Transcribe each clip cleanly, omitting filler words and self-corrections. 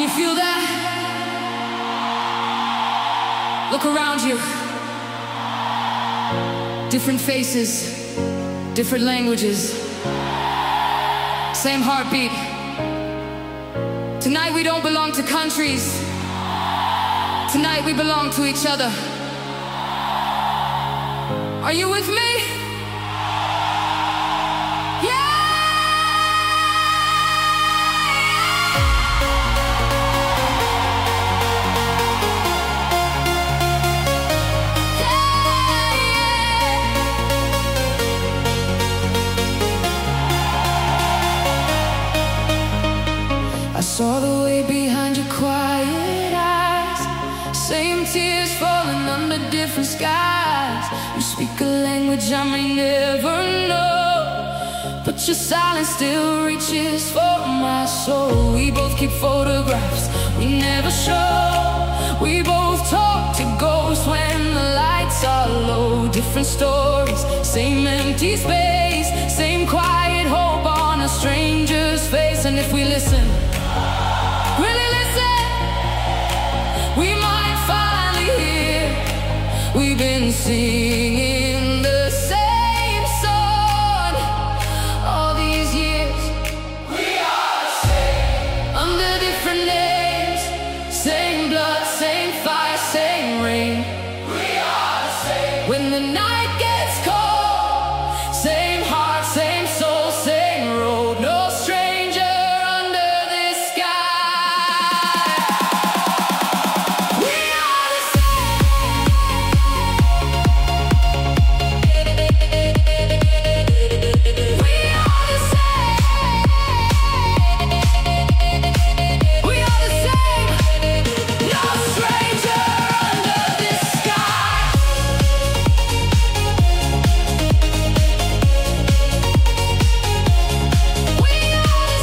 you feel that? Look around you. Different faces, different languages, same heartbeat. Tonight we don't belong to countries. Tonight we belong to each other. Are you with me? Saw the way behind your quiet eyes, same tears falling under different skies. You speak a language I may never know, but your silence still reaches for my soul. We both keep photographs we never show. We both talk to ghosts when the lights are low. Different stories, same empty space, same quiet hope on a stranger's face. And if we listen, really listen, we might finally hear. We've been singing the same song all these years. We are the same, under different names, same blood, same fire, same rain. We are the same, when the night gets cold, same heart, same soul, same road. No stranger under this sky. We are the same. We are the same. We are the same. No stranger under this sky. We are the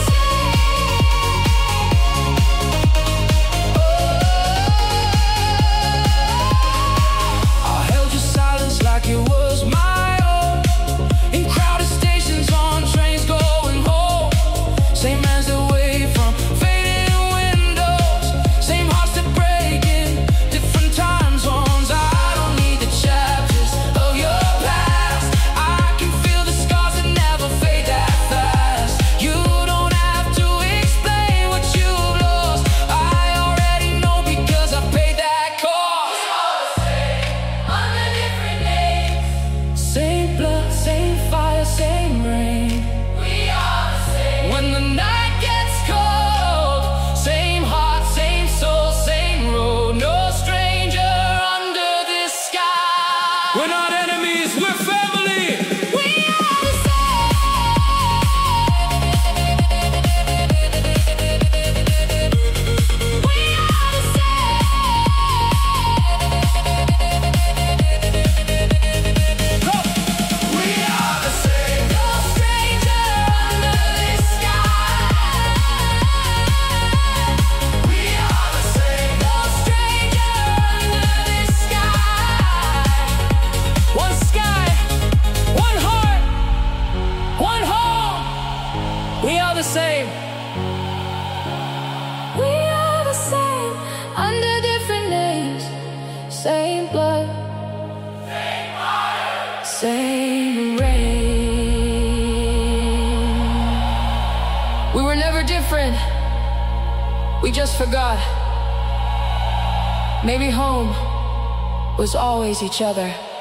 I held your silence like it was my own. In crowded stations, on trains going home. Same hands that wave from fading windows. Same hearts that break in different time zones. I don't need the chapters of your past. I can feel the scars that never fade that fast. You don't have to explain what you've lost. I already know because I paid that cost. Under different names, same blood, same fire, same rain. We are the same, when the night gets cold, same heart, same soul, same road. No stranger under this sky. We're not enemies, we're family. We are the same. We are the same. We are the same. No stranger under this sky. We are the same. No stranger under this sky. One sky, one heart, one home. We are the same. We are the same, under different names, same blood, same fire, same rain. We were never different. We just forgot. Maybe home was always each other.